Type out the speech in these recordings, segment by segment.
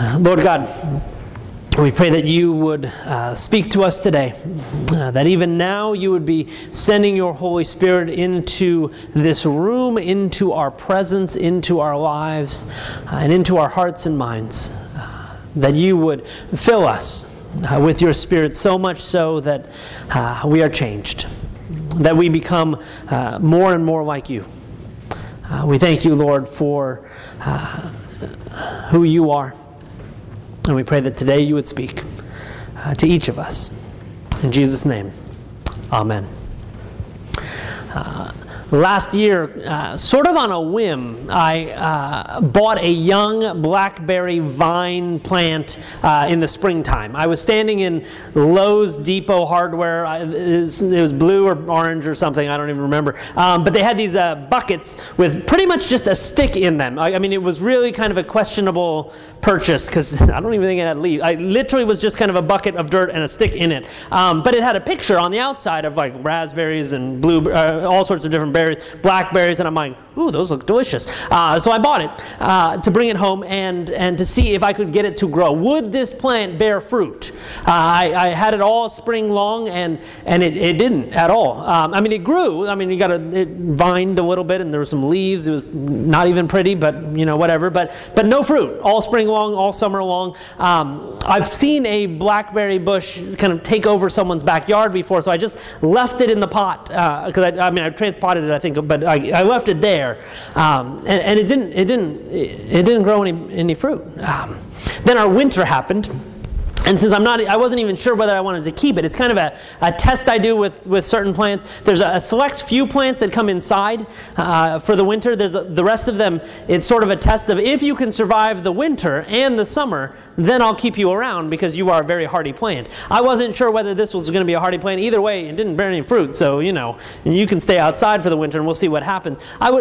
Lord God, we pray that you would speak to us today, that even now you would be sending your Holy Spirit into this room, into our presence, into our lives, and into our hearts and minds, that you would fill us with your Spirit so much so that we are changed, that we become more and more like you. We thank you, Lord, for who you are. And we pray that today you would speak to each of us. In Jesus' name, amen. Last year, sort of on a whim, I bought a young blackberry vine plant in the springtime. I was standing in Lowe's Depot Hardware. It was blue or orange or something, I don't even remember. But they had these buckets with pretty much just a stick in them. I mean, it was really kind of a questionable purchase because I don't even think it had leaves. I literally was just kind of a bucket of dirt and a stick in it. But it had a picture on the outside of like raspberries and all sorts of different berries, blackberries, and I'm like, ooh, those look delicious. So I bought it to bring it home and to see if I could get it to grow. Would this plant bear fruit? I had it all spring long, and it didn't at all. I mean, it grew. I mean, it vined a little bit, and there were some leaves. It was not even pretty, but whatever. But no fruit all spring long, all summer long. I've seen a blackberry bush kind of take over someone's backyard before, so I just left it in the pot because I transpotted it, I think, but I left it there, and it didn't grow any fruit. Then our winter happened. And since I wasn't even sure whether I wanted to keep it. It's kind of a test I do with certain plants. There's a select few plants that come inside for the winter. There's the rest of them, it's sort of a test of if you can survive the winter and the summer, then I'll keep you around because you are a very hardy plant. I wasn't sure whether this was going to be a hardy plant. Either way, it didn't bear any fruit. So, and you can stay outside for the winter and we'll see what happens.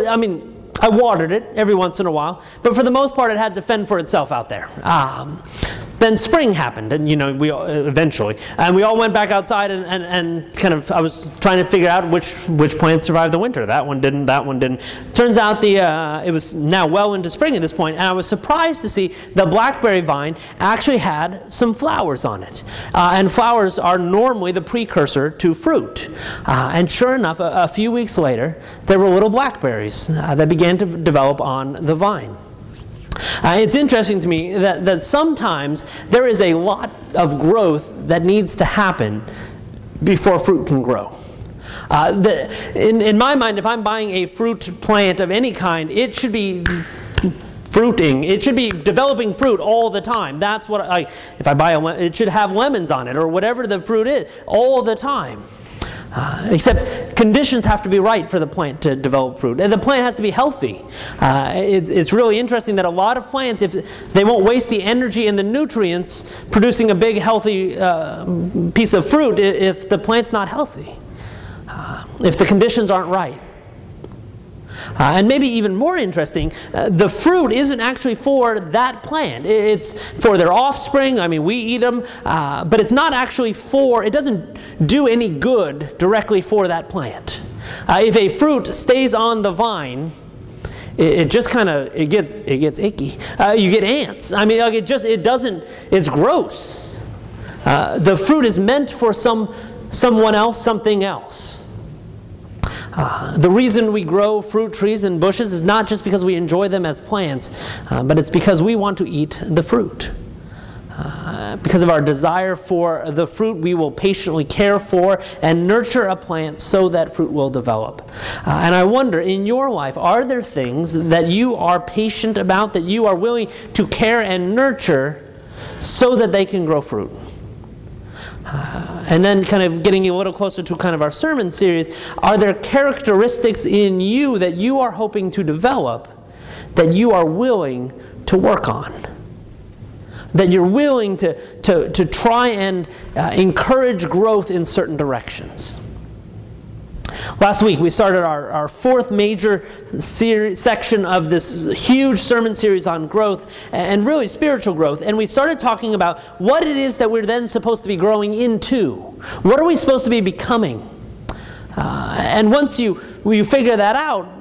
I watered it every once in a while, but for the most part, it had to fend for itself out there. Then spring happened, and we eventually, and we all went back outside, and kind of I was trying to figure out which plants survived the winter. That one didn't. That one didn't. Turns out it was now well into spring at this point, and I was surprised to see the blackberry vine actually had some flowers on it, and flowers are normally the precursor to fruit. And sure enough, a few weeks later, there were little blackberries that began to develop on the vine. It's interesting to me that sometimes there is a lot of growth that needs to happen before fruit can grow. In my mind, if I'm buying a fruit plant of any kind, it should be fruiting. It should be developing fruit all the time. That's what if I buy it should have lemons on it or whatever the fruit is all the time. Except conditions have to be right for the plant to develop fruit. And the plant has to be healthy. It's really interesting that a lot of plants, if they won't waste the energy and the nutrients producing a big healthy piece of fruit if the plant's not healthy, if the conditions aren't right. And maybe even more interesting, the fruit isn't actually for that plant. It's for their offspring. I mean, we eat them, but it's not actually it doesn't do any good directly for that plant. If a fruit stays on the vine, it just kind of, it gets icky. You get ants. I mean, it's gross. The fruit is meant for someone else, something else. The reason we grow fruit trees and bushes is not just because we enjoy them as plants, but it's because we want to eat the fruit. Because of our desire for the fruit, we will patiently care for and nurture a plant so that fruit will develop. And I wonder, in your life, are there things that you are patient about, that you are willing to care and nurture so that they can grow fruit? And then kind of getting a little closer to kind of our sermon series, are there characteristics in you that you are hoping to develop that you are willing to work on? That you're willing to try and encourage growth in certain directions? Last week we started our fourth major section of this huge sermon series on growth and really spiritual growth, and we started talking about what it is that we're then supposed to be growing into. What are we supposed to be becoming? And once you figure that out,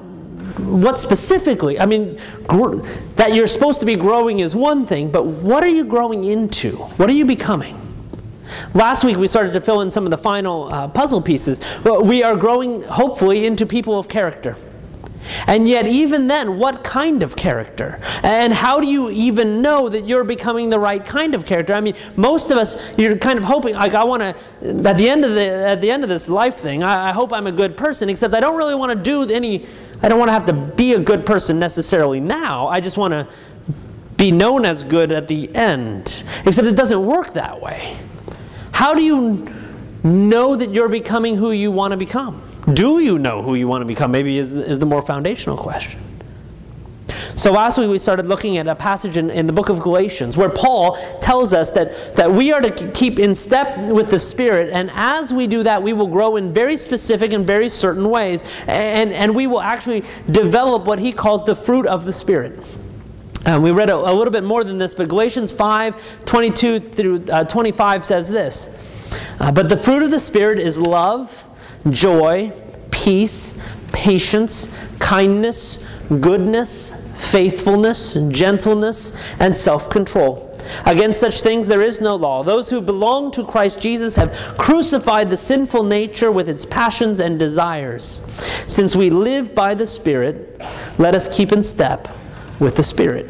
what specifically? I mean, that you're supposed to be growing is one thing, but what are you growing into? What are you becoming? Last week we started to fill in some of the final puzzle pieces. We are growing, hopefully, into people of character. And yet, even then, what kind of character? And how do you even know that you're becoming the right kind of character? I mean, most of us, you're kind of hoping, like, I want to, at the end of this life thing, I hope I'm a good person, except I don't really want to do I don't want to have to be a good person necessarily now. I just want to be known as good at the end. Except it doesn't work that way. How do you know that you're becoming who you want to become? Do you know who you want to become? Maybe is the more foundational question. So last week we started looking at a passage in the book of Galatians where Paul tells us that we are to keep in step with the Spirit, and as we do that, we will grow in very specific and very certain ways, and we will actually develop what he calls the fruit of the Spirit. We read a little bit more than this, but Galatians 5:22 through 25 says this. But the fruit of the Spirit is love, joy, peace, patience, kindness, goodness, faithfulness, gentleness, and self-control. Against such things there is no law. Those who belong to Christ Jesus have crucified the sinful nature with its passions and desires. Since we live by the Spirit, let us keep in step with the Spirit.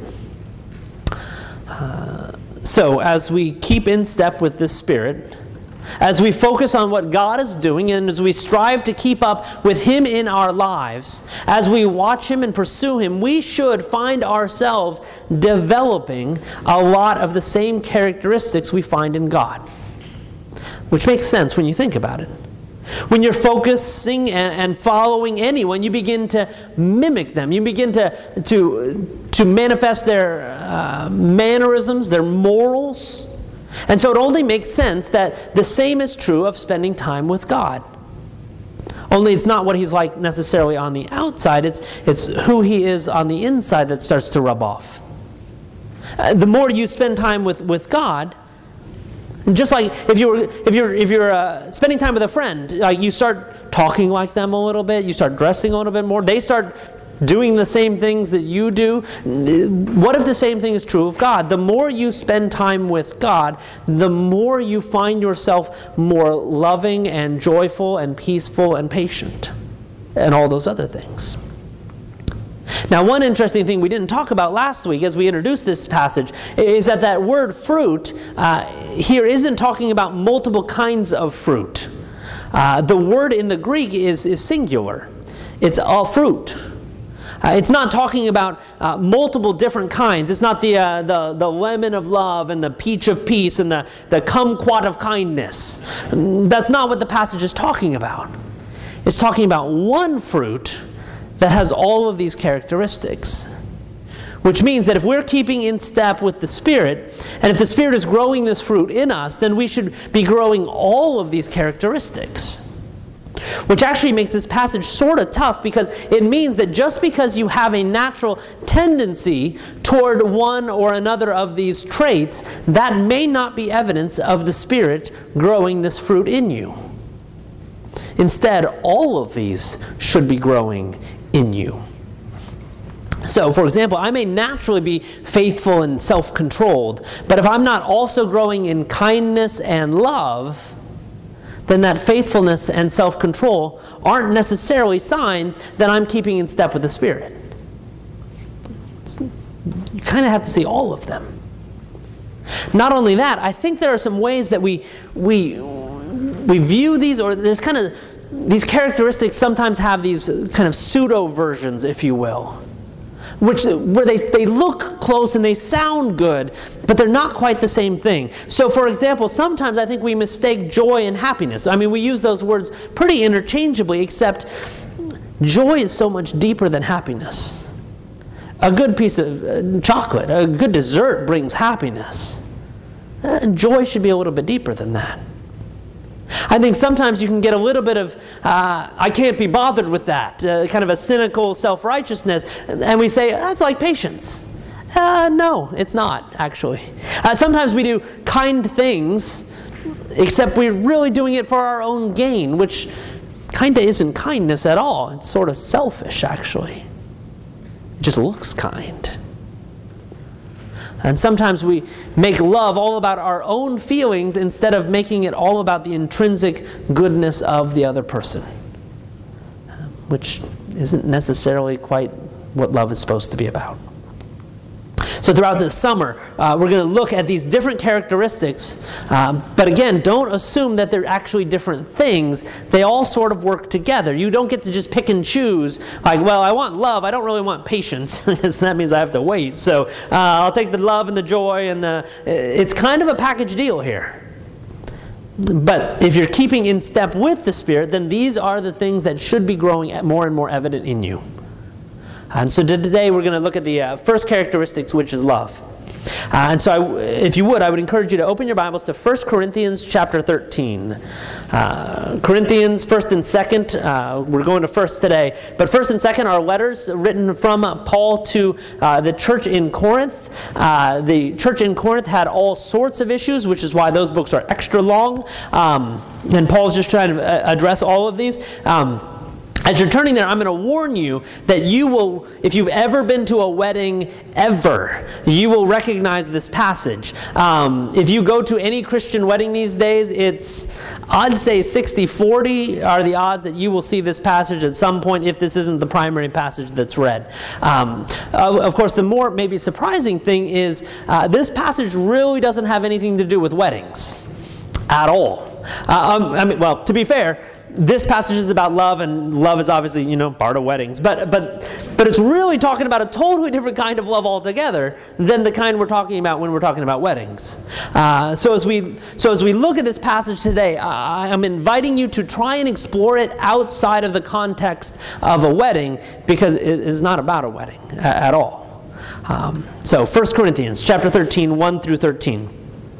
So as we keep in step with the Spirit, as we focus on what God is doing, and as we strive to keep up with Him in our lives, as we watch Him and pursue Him, we should find ourselves developing a lot of the same characteristics we find in God. Which makes sense when you think about it. When you're focusing and following anyone, you begin to mimic them. You begin to manifest their mannerisms, their morals. And so it only makes sense that the same is true of spending time with God. Only it's not what He's like necessarily on the outside, it's who He is on the inside that starts to rub off. The more you spend time with God, just like if you're spending time with a friend, like you start talking like them a little bit, you start dressing a little bit more, they start doing the same things that you do. What if the same thing is true of God? The more you spend time with God, the more you find yourself more loving and joyful and peaceful and patient and all those other things. Now, one interesting thing we didn't talk about last week as we introduced this passage is that word fruit here isn't talking about multiple kinds of fruit. The word in the Greek is singular. It's a fruit. It's not talking about multiple different kinds. It's not the lemon of love and the peach of peace and the kumquat of kindness. That's not what the passage is talking about. It's talking about one fruit that has all of these characteristics. Which means that if we're keeping in step with the Spirit, and if the Spirit is growing this fruit in us, then we should be growing all of these characteristics. Which actually makes this passage sort of tough, because it means that just because you have a natural tendency toward one or another of these traits, that may not be evidence of the Spirit growing this fruit in you. Instead, all of these should be growing in you. So, for example, I may naturally be faithful and self-controlled, but if I'm not also growing in kindness and love, then that faithfulness and self-control aren't necessarily signs that I'm keeping in step with the Spirit. You kind of have to see all of them. Not only that, I think there are some ways that we view these, or there's kind of these characteristics sometimes have these kind of pseudo versions, if you will, where they look close and they sound good, but they're not quite the same thing. So, for example, sometimes I think we mistake joy and happiness. I mean, we use those words pretty interchangeably, except joy is so much deeper than happiness. A good piece of chocolate, a good dessert brings happiness. Joy should be a little bit deeper than that. I think sometimes you can get a little bit of, I can't be bothered with that, kind of a cynical self-righteousness, and we say, that's like patience. No, it's not, actually. Sometimes we do kind things, except we're really doing it for our own gain, which kind of isn't kindness at all. It's sort of selfish, actually. It just looks kind. And sometimes we make love all about our own feelings instead of making it all about the intrinsic goodness of the other person, which isn't necessarily quite what love is supposed to be about. So throughout this summer, we're going to look at these different characteristics. But again, don't assume that they're actually different things. They all sort of work together. You don't get to just pick and choose, like, well, I want love, I don't really want patience, because that means I have to wait. So I'll take the love and the joy, and it's kind of a package deal here. But if you're keeping in step with the Spirit, then these are the things that should be growing more and more evident in you. And so today we're going to look at the first characteristics, which is love. And so if you would, I would encourage you to open your Bibles to 1 Corinthians chapter 13. Corinthians 1st and 2nd, we're going to 1st today. But 1st and 2nd are letters written from Paul to the church in Corinth. The church in Corinth had all sorts of issues, which is why those books are extra long. And Paul's just trying to address all of these. As you're turning there, I'm going to warn you that you will, if you've ever been to a wedding ever, you will recognize this passage. If you go to any Christian wedding these days, I'd say 60-40 are the odds that you will see this passage at some point if this isn't the primary passage that's read. Of course, the more maybe surprising thing is this passage really doesn't have anything to do with weddings at all. Well, to be fair, this passage is about love, and love is obviously, part of weddings. But it's really talking about a totally different kind of love altogether than the kind we're talking about when we're talking about weddings. So as we look at this passage today, I'm inviting you to try and explore it outside of the context of a wedding, because it is not about a wedding at all. So 1 Corinthians chapter 13, 1 through 13.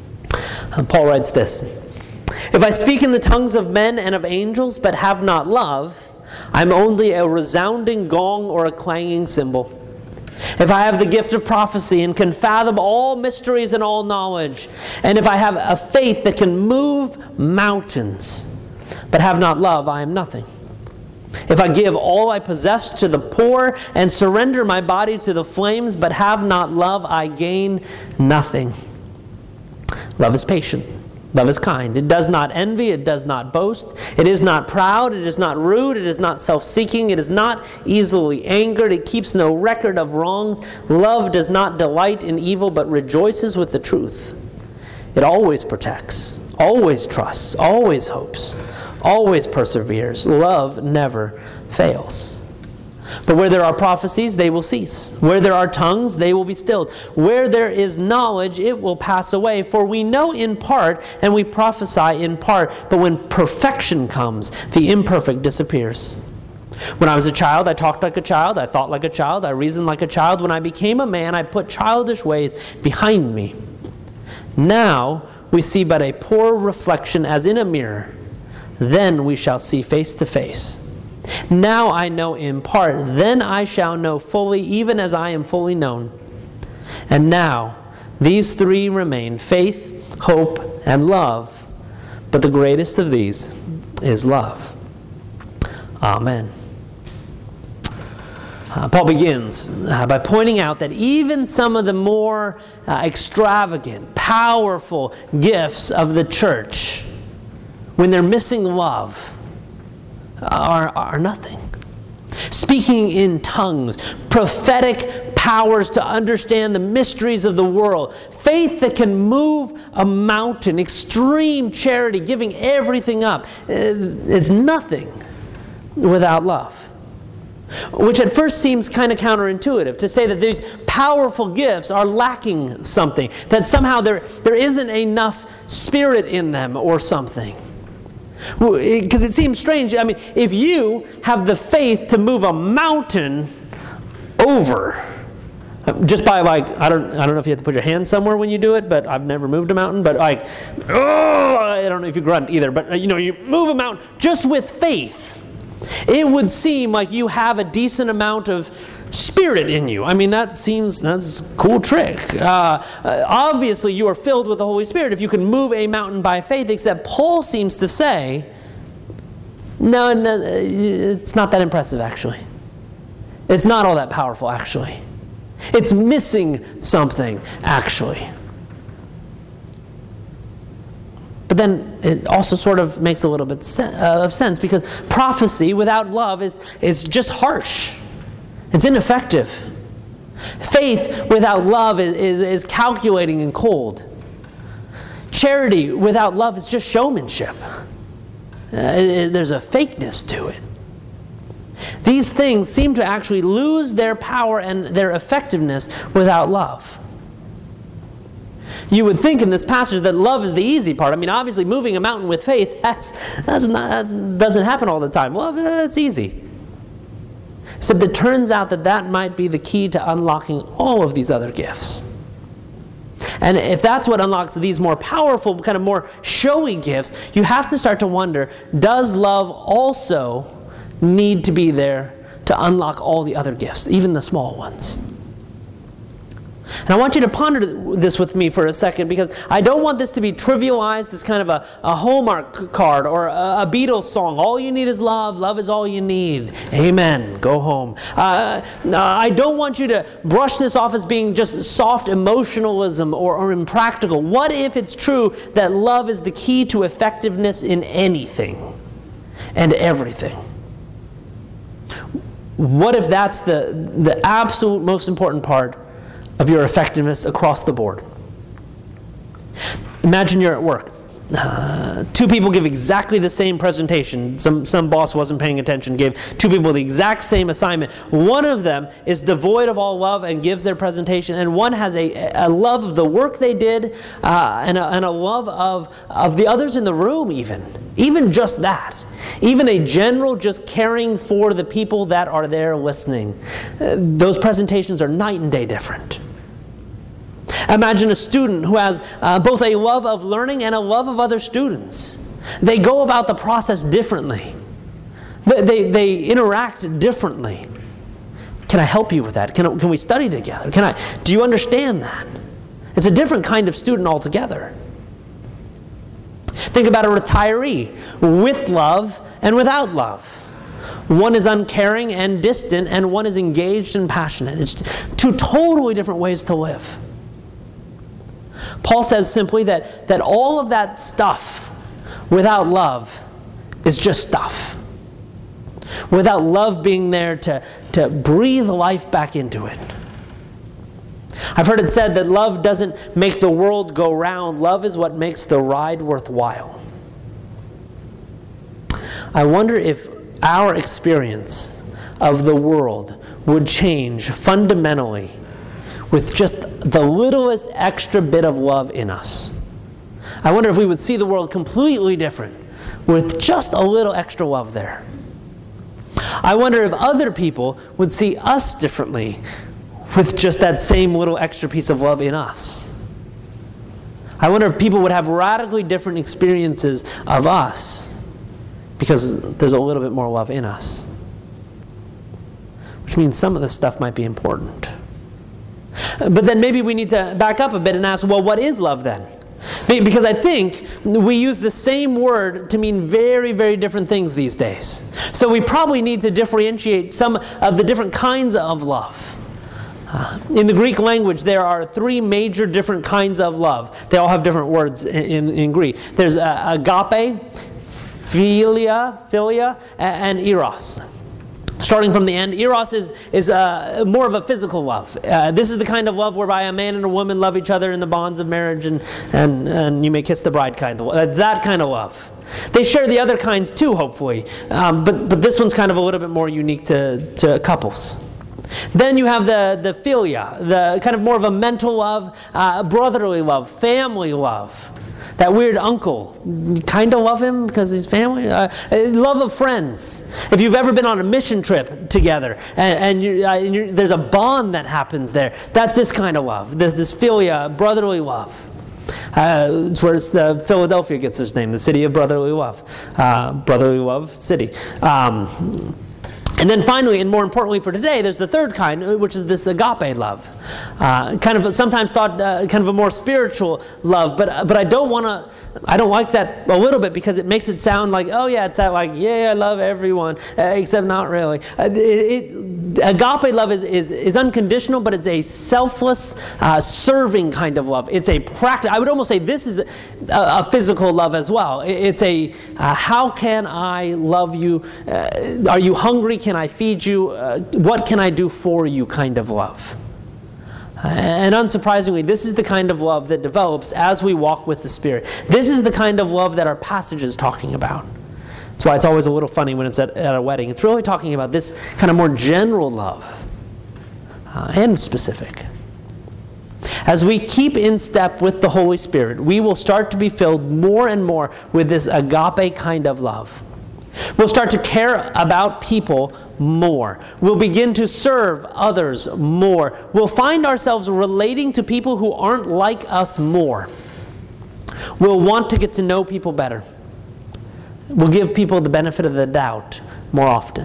Paul writes this. If I speak in the tongues of men and of angels, but have not love, I'm only a resounding gong or a clanging cymbal. If I have the gift of prophecy and can fathom all mysteries and all knowledge, and if I have a faith that can move mountains, but have not love, I am nothing. If I give all I possess to the poor and surrender my body to the flames, but have not love, I gain nothing. Love is patient. Love is kind. It does not envy. It does not boast. It is not proud. It is not rude. It is not self-seeking. It is not easily angered. It keeps no record of wrongs. Love does not delight in evil, but rejoices with the truth. It always protects, always trusts, always hopes, always perseveres. Love never fails. But where there are prophecies, they will cease. Where there are tongues, they will be stilled. Where there is knowledge, it will pass away. For we know in part, and we prophesy in part. But when perfection comes, the imperfect disappears. When I was a child, I talked like a child. I thought like a child. I reasoned like a child. When I became a man, I put childish ways behind me. Now we see but a poor reflection as in a mirror. Then we shall see face to face. Now I know in part, then I shall know fully, even as I am fully known. And now these three remain, faith, hope, and love. But the greatest of these is love. Amen. Paul begins by pointing out that even some of the more extravagant, powerful gifts of the church, when they're missing love, are nothing. Speaking in tongues, prophetic powers to understand the mysteries of the world, faith that can move a mountain, extreme charity, giving everything up. It's nothing without love. Which at first seems kind of counterintuitive, to say that these powerful gifts are lacking something, that somehow there isn't enough spirit in them or something. Because it seems strange. I mean, if you have the faith to move a mountain over, just by I don't know if you have to put your hand somewhere when you do it, but I've never moved a mountain. But I don't know if you grunt either. But you move a mountain just with faith. It would seem like you have a decent amount of spirit in you. I mean, that's a cool trick. Obviously, you are filled with the Holy Spirit if you can move a mountain by faith, except Paul seems to say, no, it's not that impressive, actually. It's not all that powerful, actually. It's missing something, actually. But then it also sort of makes a little bit of sense, because prophecy without love is just harsh. It's ineffective. Faith without love is calculating and cold. Charity without love is just showmanship. There's a fakeness to it. These things seem to actually lose their power and their effectiveness without love. You would think in this passage that love is the easy part. I mean, obviously moving a mountain with faith, that doesn't happen all the time. Love, that's easy. Except it turns out that might be the key to unlocking all of these other gifts. And if that's what unlocks these more powerful, kind of more showy gifts, you have to start to wonder, does love also need to be there to unlock all the other gifts, even the small ones? And I want you to ponder this with me for a second, because I don't want this to be trivialized as kind of a Hallmark card or a Beatles song. All you need is love. Love is all you need. Amen. Go home. I don't want you to brush this off as being just soft emotionalism or impractical. What if it's true that love is the key to effectiveness in anything and everything? What if that's the absolute most important part of your effectiveness across the board? Imagine you're at work. Two people give exactly the same presentation. Some boss wasn't paying attention, gave two people the exact same assignment. One of them is devoid of all love and gives their presentation, and one has a love of the work they did and a love of the others in the room even just that. Even a general just caring for the people that are there listening. Those presentations are night and day different. Imagine a student who has both a love of learning and a love of other students. They go about the process differently. They interact differently. Can I help you with that? Can we study together? Do you understand that? It's a different kind of student altogether. Think about a retiree with love and without love. One is uncaring and distant, and one is engaged and passionate. It's two totally different ways to live. Paul says simply that all of that stuff without love is just stuff. Without love being there to breathe life back into it. I've heard it said that love doesn't make the world go round. Love is what makes the ride worthwhile. I wonder if our experience of the world would change fundamentally with just the littlest extra bit of love in us. I wonder if we would see the world completely different with just a little extra love there. I wonder if other people would see us differently with just that same little extra piece of love in us. I wonder if people would have radically different experiences of us because there's a little bit more love in us. Which means some of this stuff might be important. But then maybe we need to back up a bit and ask, well, what is love then? Because I think we use the same word to mean very, very different things these days. So we probably need to differentiate some of the different kinds of love. In the Greek language, there are three major different kinds of love. They all have different words in Greek. There's agape, philia, and eros. Starting from the end, eros is more of a physical love. This is the kind of love whereby a man and a woman love each other in the bonds of marriage, and you may kiss the bride kind of love. That kind of love. They share the other kinds too, hopefully, but this one's kind of a little bit more unique to couples. Then you have the philia, the kind of more of a mental love, brotherly love, family love. That weird uncle, you kind of love him because he's family. Love of friends. If you've ever been on a mission trip together and there's a bond that happens there, that's this kind of love. There's this philia, brotherly love. It's where Philadelphia gets its name, the city of brotherly love. Brotherly love city. And then finally, and more importantly for today, there's the third kind, which is this agape love. Kind of sometimes thought kind of a more spiritual love, but I don't like that a little bit because it makes it sound like, oh yeah, it's that like, yeah, I love everyone, except not really. agape love is unconditional, but it's a selfless, serving kind of love. It's a practice. I would almost say this is a physical love as well. It's a how can I love you? Are you hungry? Can I feed you? What can I do for you kind of love. And unsurprisingly, this is the kind of love that develops as we walk with the Spirit. This is the kind of love that our passage is talking about. That's why it's always a little funny when it's at a wedding. It's really talking about this kind of more general love and specific. As we keep in step with the Holy Spirit, we will start to be filled more and more with this agape kind of love. We'll start to care about people more. We'll begin to serve others more. We'll find ourselves relating to people who aren't like us more. We'll want to get to know people better. We'll give people the benefit of the doubt more often.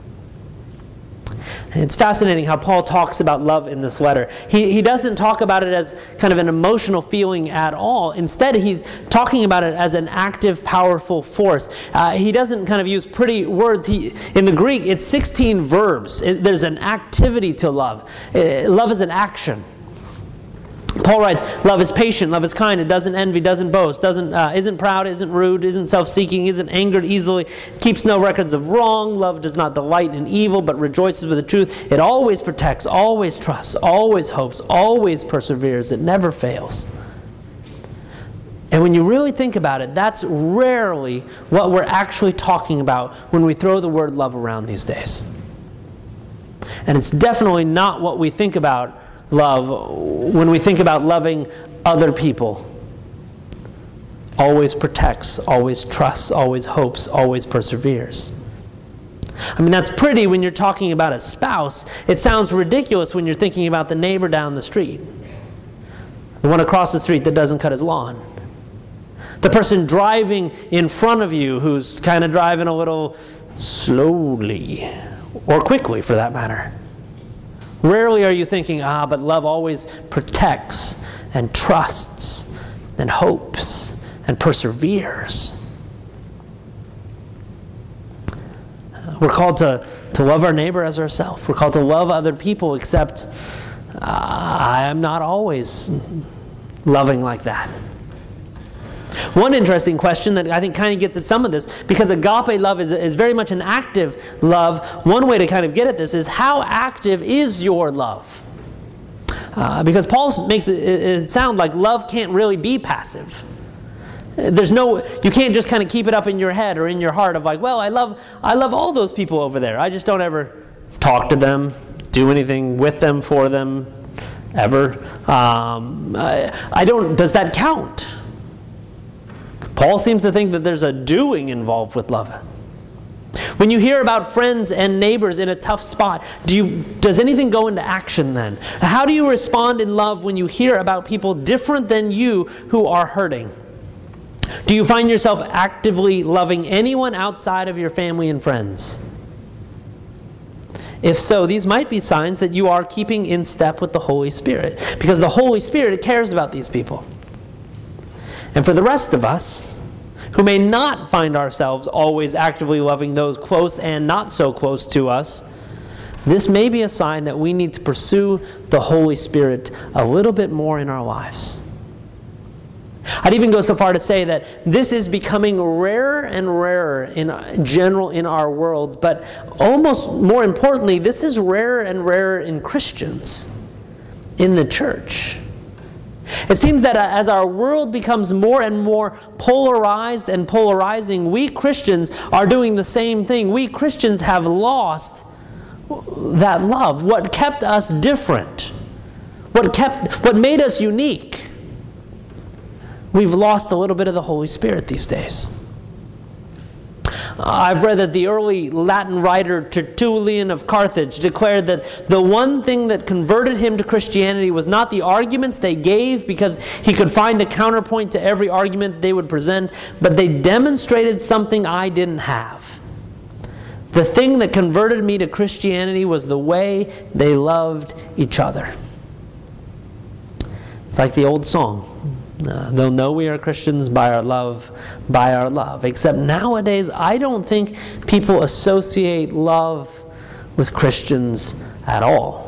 And it's fascinating how Paul talks about love in this letter. He doesn't talk about it as kind of an emotional feeling at all. Instead, he's talking about it as an active, powerful force. He doesn't kind of use pretty words. In the Greek, it's 16 verbs. There's an activity to love. Love is an action. Paul writes, love is patient, love is kind, it doesn't envy, doesn't boast, isn't proud, isn't rude, isn't self-seeking, isn't angered easily, keeps no records of wrong, love does not delight in evil, but rejoices with the truth. It always protects, always trusts, always hopes, always perseveres, it never fails. And when you really think about it, that's rarely what we're actually talking about when we throw the word love around these days. And it's definitely not what we think about love when we think about loving other people. Always protects, always trusts, always hopes, always perseveres. I mean, that's pretty when you're talking about a spouse. It sounds ridiculous when you're thinking about the neighbor down the street. The one across the street that doesn't cut his lawn. The person driving in front of you who's kind of driving a little slowly, or quickly for that matter. Rarely are you thinking, but love always protects and trusts and hopes and perseveres. We're called to love our neighbor as ourselves. We're called to love other people, except I am not always loving like that. One interesting question that I think kind of gets at some of this, because agape love is very much an active love. One way to kind of get at this is, how active is your love? Because Paul makes it sound like love can't really be passive. You can't just kind of keep it up in your head or in your heart of like, well, I love all those people over there. I just don't ever talk to them, do anything with them, for them, ever. Does that count? Paul seems to think that there's a doing involved with love. When you hear about friends and neighbors in a tough spot, does anything go into action then? How do you respond in love when you hear about people different than you who are hurting? Do you find yourself actively loving anyone outside of your family and friends? If so, these might be signs that you are keeping in step with the Holy Spirit, because the Holy Spirit cares about these people. And for the rest of us, who may not find ourselves always actively loving those close and not so close to us, this may be a sign that we need to pursue the Holy Spirit a little bit more in our lives. I'd even go so far to say that this is becoming rarer and rarer in general in our world, but almost more importantly, this is rarer and rarer in Christians, in the church. It seems that as our world becomes more and more polarized and polarizing, we Christians are doing the same thing. We Christians have lost that love, what kept us different, what made us unique. We've lost a little bit of the Holy Spirit these days. I've read that the early Latin writer Tertullian of Carthage declared that the one thing that converted him to Christianity was not the arguments they gave, because he could find a counterpoint to every argument they would present, but they demonstrated something I didn't have. The thing that converted me to Christianity was the way they loved each other. It's like the old song. They'll know we are Christians by our love, by our love. Except nowadays, I don't think people associate love with Christians at all.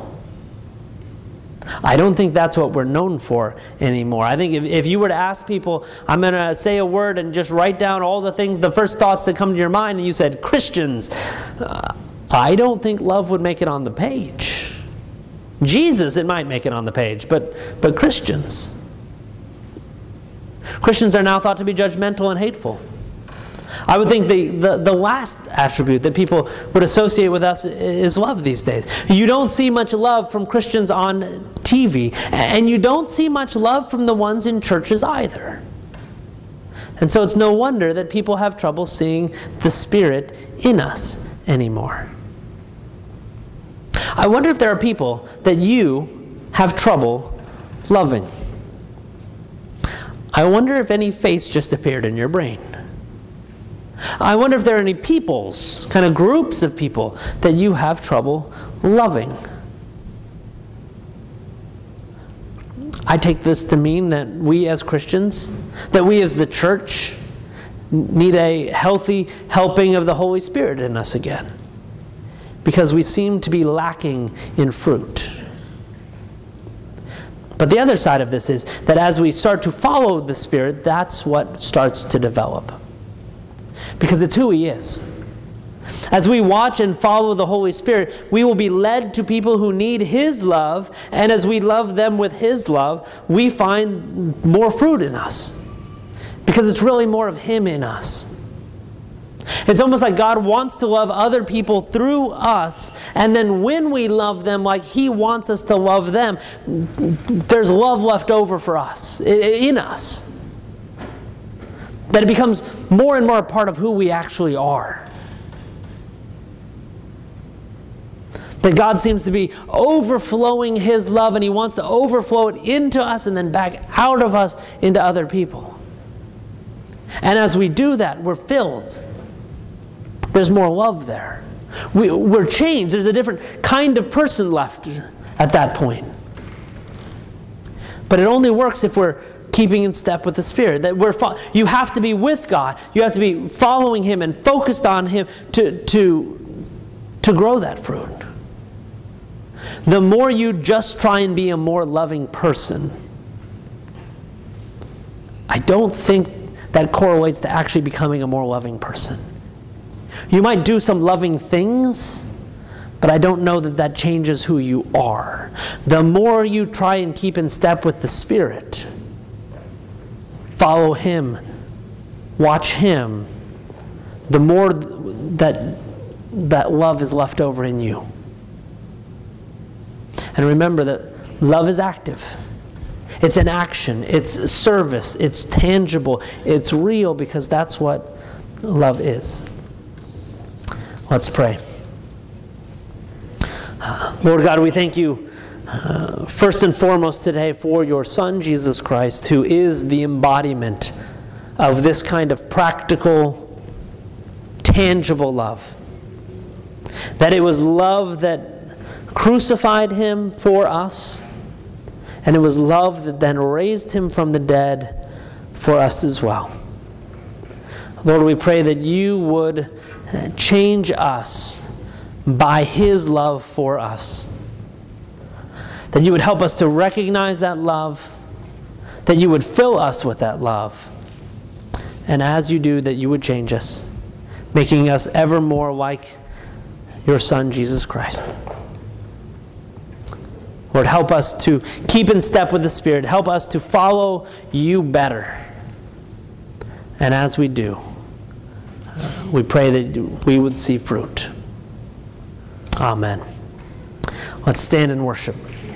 I don't think that's what we're known for anymore. I think if you were to ask people, I'm going to say a word and just write down all the things, the first thoughts that come to your mind, and you said Christians, I don't think love would make it on the page. Jesus, it might make it on the page, but Christians. Christians are now thought to be judgmental and hateful. I would think the last attribute that people would associate with us is love these days. You don't see much love from Christians on TV, and you don't see much love from the ones in churches either. And so it's no wonder that people have trouble seeing the Spirit in us anymore. I wonder if there are people that you have trouble loving. I wonder if any face just appeared in your brain. I wonder if there are any peoples, kind of groups of people, that you have trouble loving. I take this to mean that we as Christians, that we as the church, need a healthy helping of the Holy Spirit in us again, because we seem to be lacking in fruit. But the other side of this is that as we start to follow the Spirit, that's what starts to develop. Because it's who He is. As we watch and follow the Holy Spirit, we will be led to people who need His love, and as we love them with His love, we find more fruit in us. Because it's really more of Him in us. It's almost like God wants to love other people through us, and then when we love them like He wants us to love them, there's love left over for us, in us. That it becomes more and more a part of who we actually are. That God seems to be overflowing His love, and He wants to overflow it into us and then back out of us into other people. And as we do that, we're filled. There's more love there. We're changed. There's a different kind of person left at that point. But it only works if we're keeping in step with the Spirit. That you have to be with God. You have to be following Him and focused on Him to grow that fruit. The more you just try and be a more loving person, I don't think that correlates to actually becoming a more loving person. You might do some loving things, but I don't know that that changes who you are. The more you try and keep in step with the Spirit, follow Him, watch Him, the more that love is left over in you. And remember that love is active. It's an action. It's service. It's tangible. It's real, because that's what love is. Let's pray. Lord God, we thank You first and foremost today for Your Son, Jesus Christ, who is the embodiment of this kind of practical, tangible love. That it was love that crucified Him for us, and it was love that then raised Him from the dead for us as well. Lord, we pray that You would change us by His love for us. That You would help us to recognize that love, that You would fill us with that love, and as You do, that You would change us, making us ever more like Your Son, Jesus Christ. Lord, help us to keep in step with the Spirit. Help us to follow You better. And as we do, we pray that we would see fruit. Amen. Let's stand and worship.